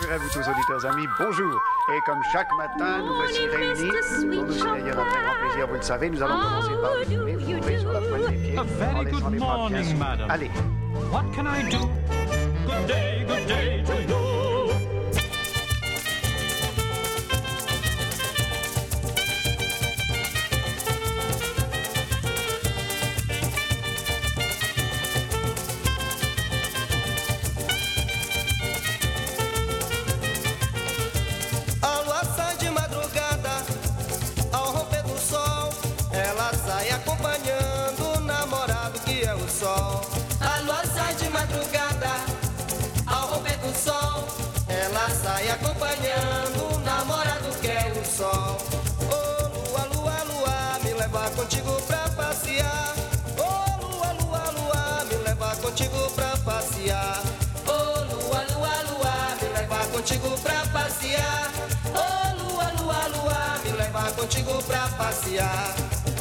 à vous tous, auditeurs amis, bonjour. Et comme chaque matin, nous voici réunis pour nous égayer un très grand plaisir, vous le savez, nous allons commencer par vous retrouver sur la pointe des pieds. A very good morning, madam. Allez. What can I do? Good day to you. A lua sai de madrugada, ao romper do sol. Ela sai acompanhando o namorado que é o sol. Oh, lua, lua, lua, me leva contigo pra passear. Oh, lua, lua, lua, me leva contigo pra passear. Oh, lua, lua, lua, me leva contigo pra passear. Oh, lua, lua, lua, me leva contigo pra passear.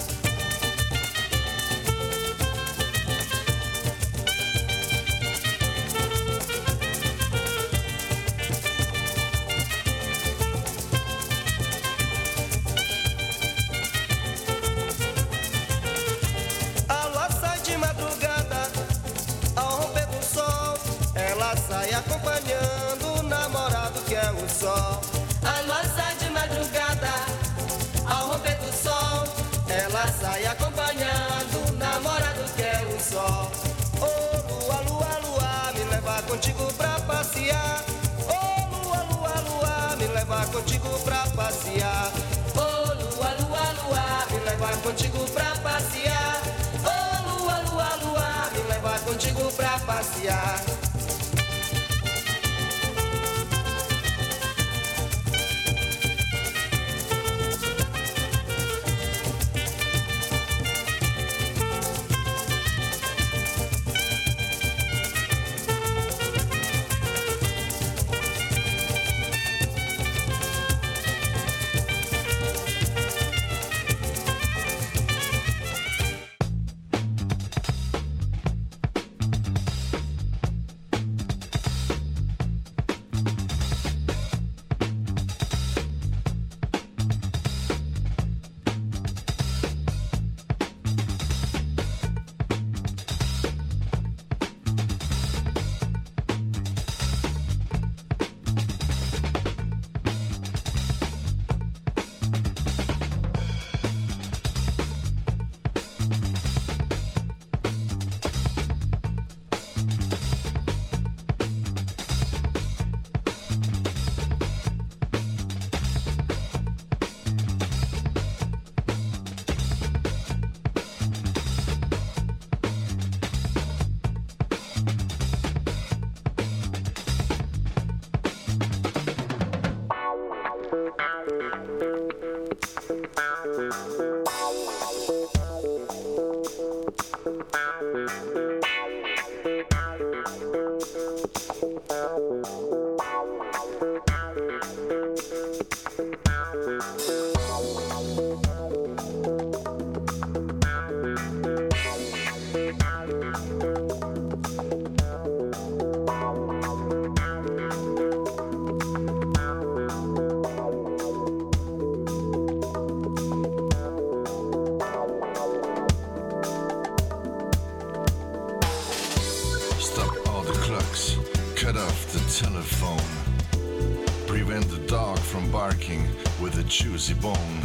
Acompanhando o namorado que é o sol. A lua sai de madrugada, ao romper do sol. Ela sai acompanhando o namorado que é o sol. Oh, lua, lua, lua, me leva contigo pra passear. Oh, lua, lua, lua, me leva contigo pra passear. Oh, lua, lua, lua, me leva contigo pra passear. Oh, lua, lua, lua, me leva contigo pra passear. Juicy bone,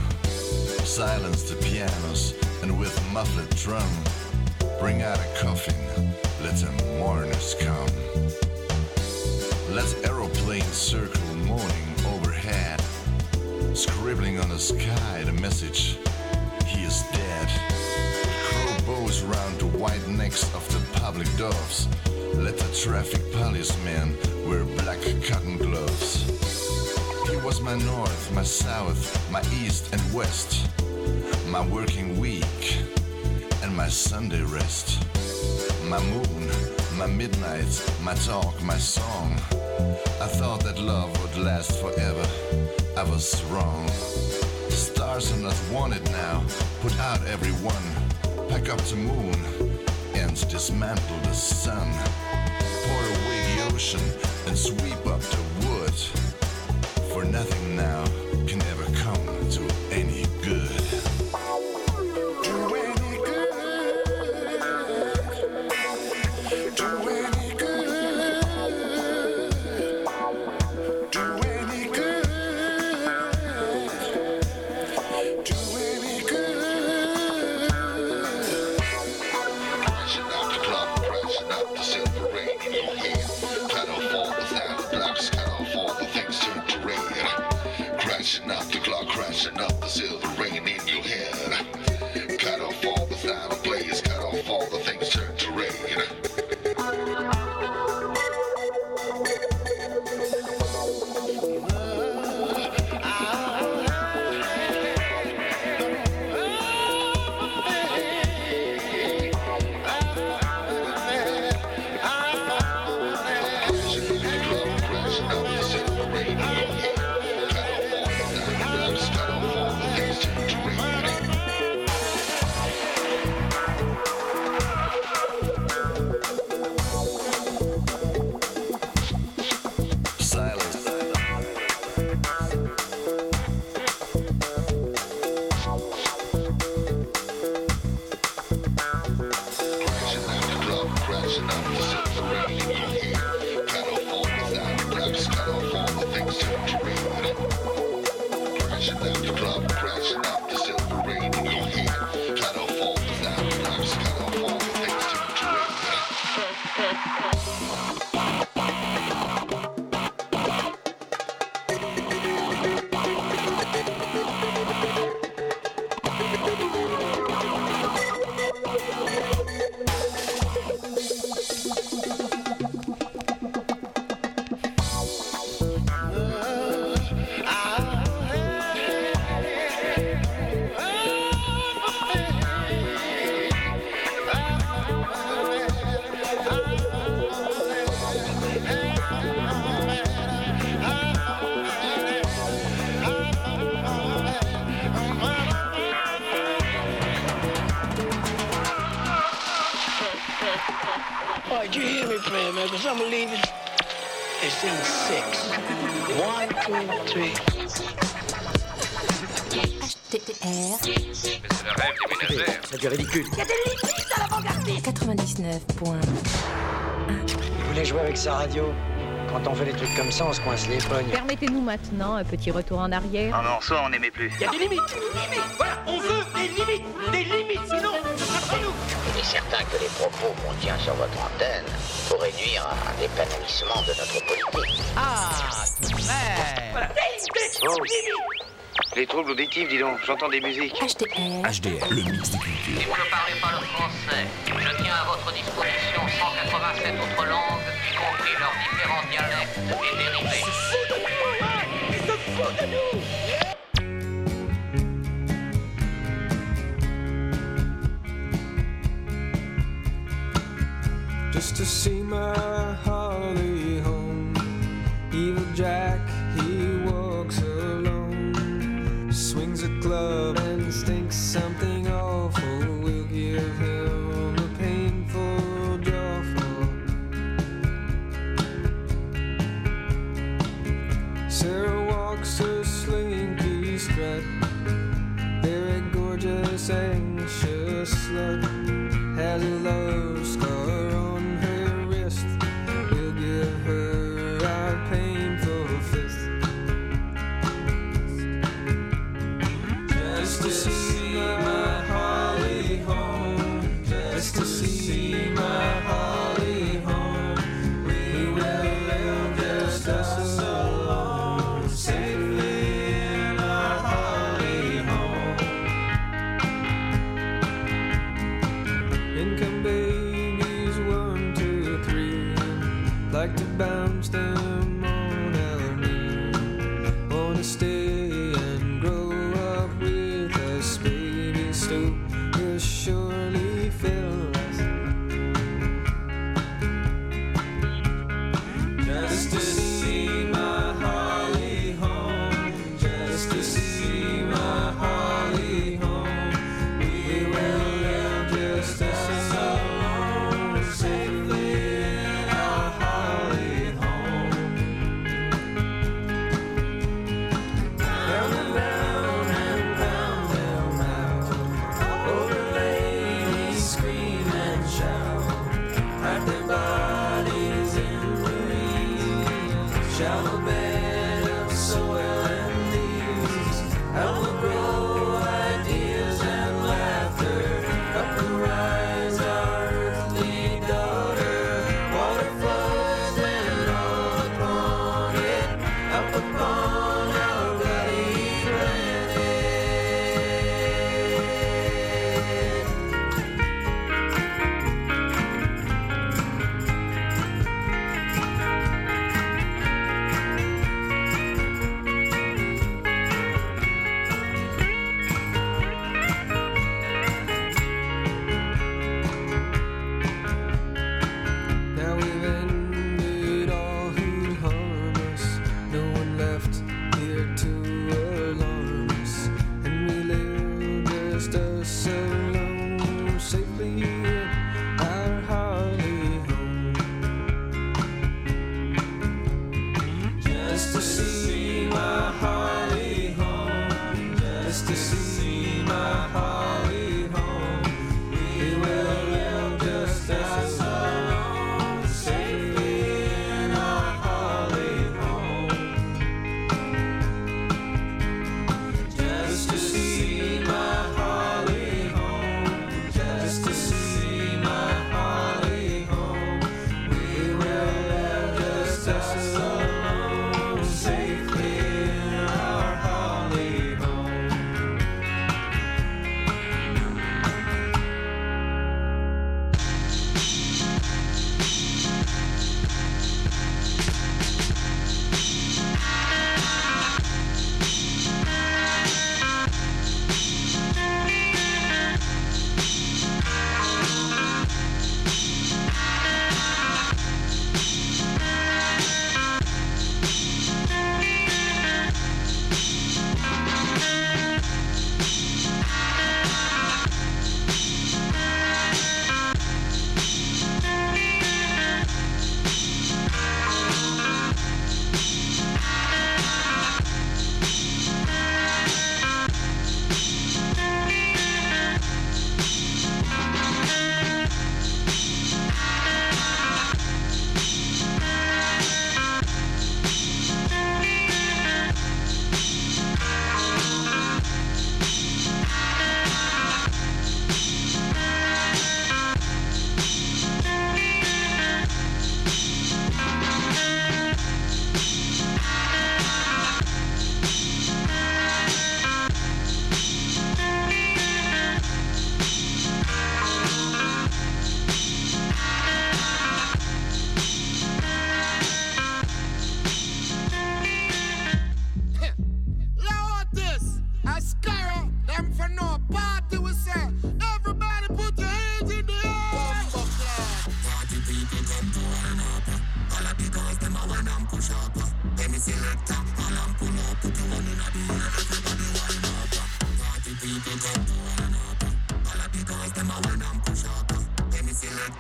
silence the pianos, and with muffled drum, bring out a coffin, let the mourners come. Let aeroplanes circle moaning overhead, scribbling on the sky the message, he is dead. Crow bows round the white necks of the public doves, let the traffic policemen wear black cotton gloves. He was my north, my south, my east and west, my working week and my Sunday rest, my moon, my midnight, my talk, my song. I thought that love would last forever, I was wrong. Stars are not wanted now, put out everyone, pack up the moon and dismantle the sun, pour away the ocean and sweep up the wood. much, for nothing now can ever come to any good. Do any good. Do any good. Do any good. Do any good. Crashing out the club, crashing out the silver rain in your head. Cut off all the sound blocks, cut off all the things turned to red. Crashing up the clock, crashing up the silver rain in your head. Cut off all the sound plays, cut off all the things turned to red. Oh, did you hear me playing, man? Because I'm leaving. It's in 6. 1, 2, 3. HTR. C'est le rêve des ménagères. Ça devient ridicule. Il y a des limites à l'avant-gardiste. 99.1. Il voulait jouer avec sa radio. Quand on fait des trucs comme ça, on se coince les pognes. Permettez-nous maintenant un petit retour en arrière. Un morceau, on n'aimait plus. Il y a des limites. Voilà, on veut des limites. Des limites, sinon, après nous. Il est certain que les propos qu'on tient sur votre antenne pourraient nuire à l'épanouissement de notre politique. Ah, Voilà. Oh. Les troubles auditifs, dis donc, j'entends des musiques. HTR. HDR, le mix des cultures. Si vous ne parlez pas le français, je tiens à votre disposition 187 autres langues, y compris leurs différents dialectes et dérivés. Ils se foutent de nous. Just to see my Holly home. Evil Jack, he walks alone. Swings a club and stinks something awful. We'll give him a painful jawful. Sarah walks a slinky strut. Very gorgeous, anxious slut. Has a love scar on her wrist. We'll give her our painful fist. Just to see my Holly home. Just to see my Holly home. We will live just us alone. Safely in our Holly home. In come babies 1, 2, 3. Like to bounce them on our knee. Wanna stay and grow up with us. Baby stoop will surely fill us. Just to see my Holly home. Just to see my Holly home. We will live just as alone. Safely in our Holly home.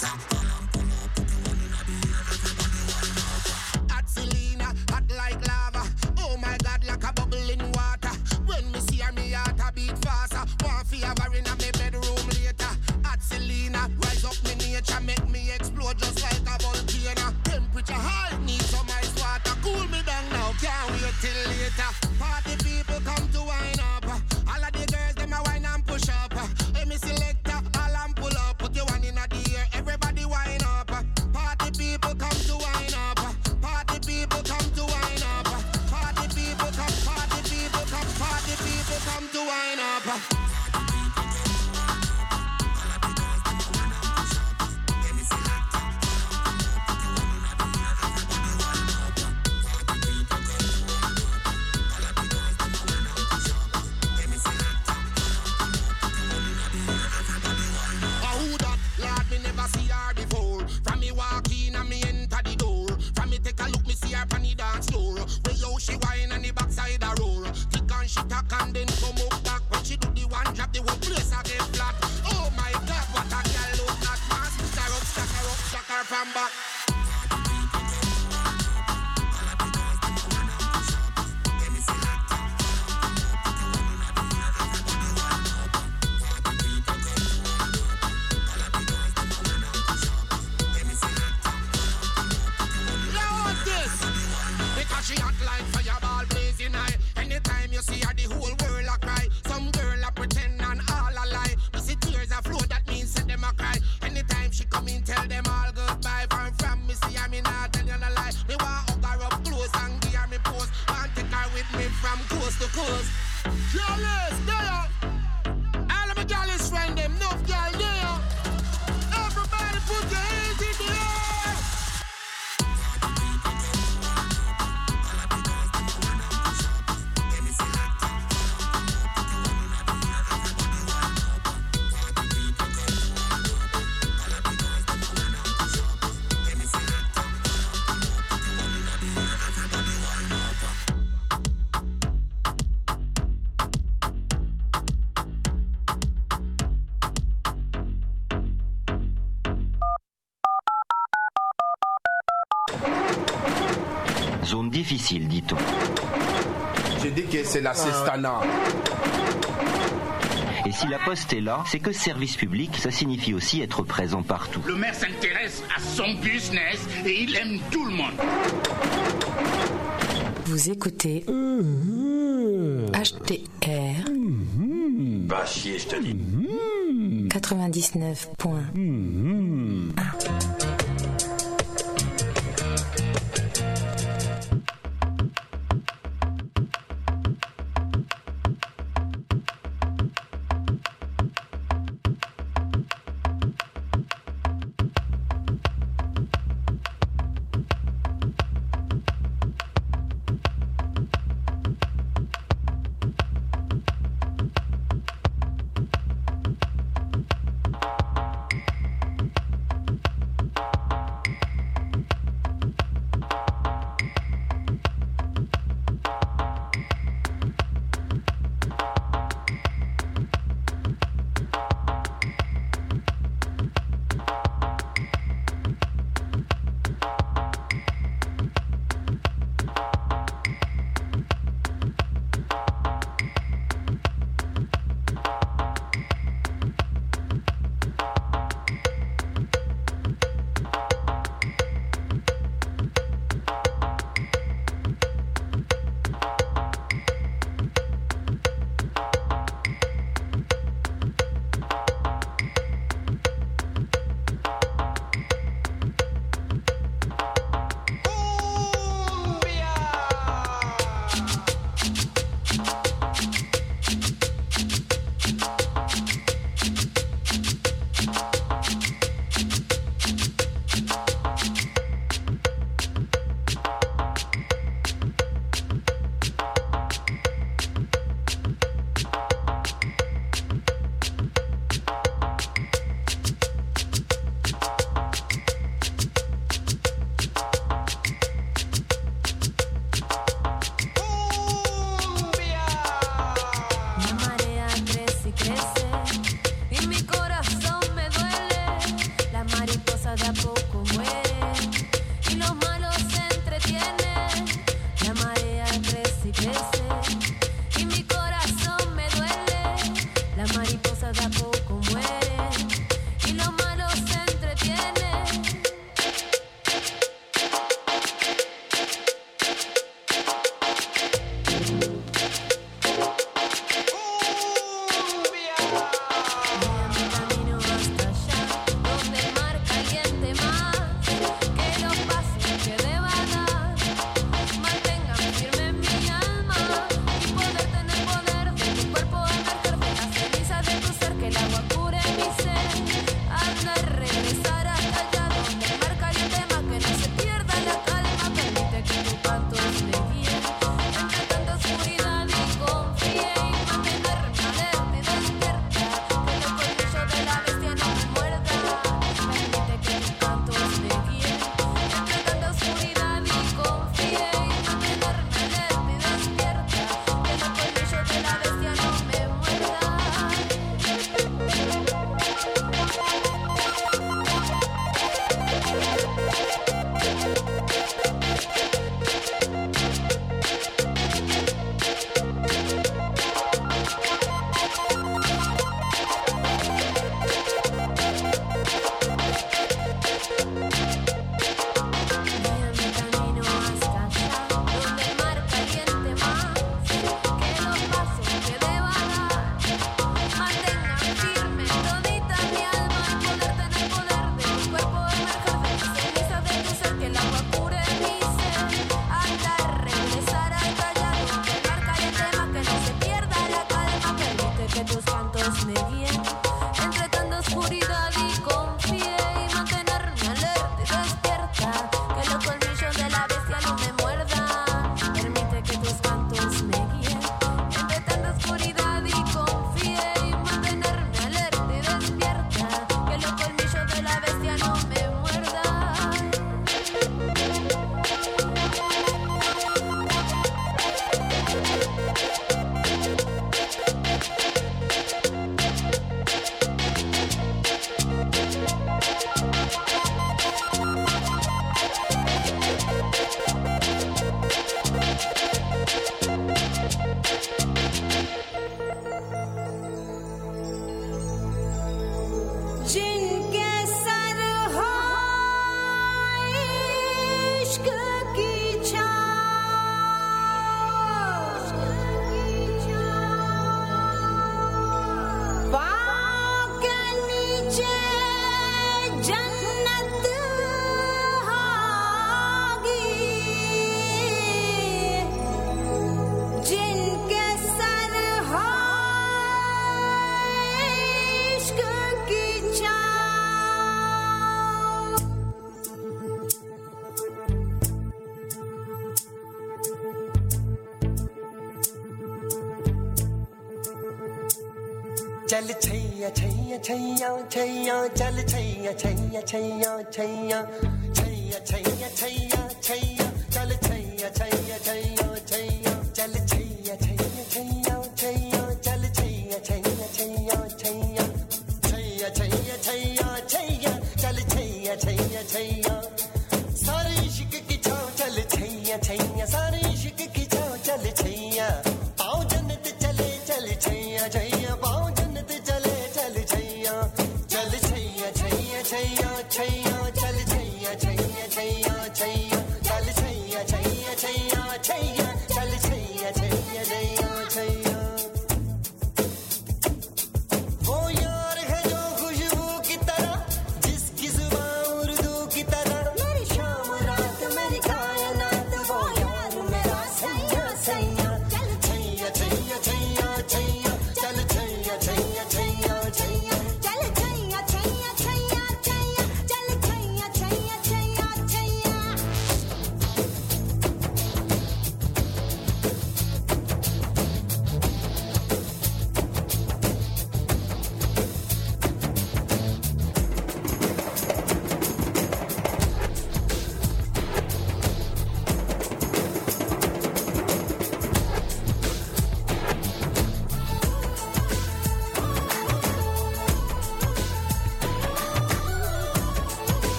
Hot Selena, hot like lava. Oh my God, like a bubble in water. When me see her, me heart a beat faster. Want fi have her in a me bedroom later. Hot Selena, rise up me nature, make me explode just like a volcano. Temperature high, need some ice water. Cool me down now, can't wait till later. Party people come to wine up. All of the girls, them a wine and push up. Hey, me selector, all and pull up. Put your one in the air, everybody wine up. Party people come to wine up. Party people come to wine up. Party people come, party people come, party people come to wine up. She whine on the backside a roll. Tick and she tack and then come up back. When she do the one drop, the whole place a get flat. Oh my God, what a girl look like. Man, stack her from back. She hot like fireball blazing high. Anytime you see her, the whole world a cry. Some girl a pretend and all a lie. You see tears a flow, that means set them a cry. Anytime she come in, tell them all goodbye. From me see her, me not tell you no lie. Me want hug her up close and give her me pose. Want take her with me from coast to coast. Jealous, there. All of my jealous friend, them enough girl there. Everybody put your hands in the air. Zone difficile, dit-on. J'ai dit que c'est la Cestana. Et si la poste est là, c'est que service public, ça signifie aussi être présent partout. Le maire s'intéresse à son business et il aime tout le monde. Vous écoutez HTR. Va chier, je te dis. 99.1. mariposa de a poco muere y los malos se entretienen. La marea crece y crece y mi corazón me duele. La mariposa de a poco muere y los malos se entretienen. चल छैया छैया छैया छैया चल छैया छैया छैया छैया छैया छैया छैया छैया चल छैया छैया छैया छैया चल छैया छैया छैया छैया चल छैया छैया छैया छैया छैया छैया छैया छैया चल छैया छैया छैया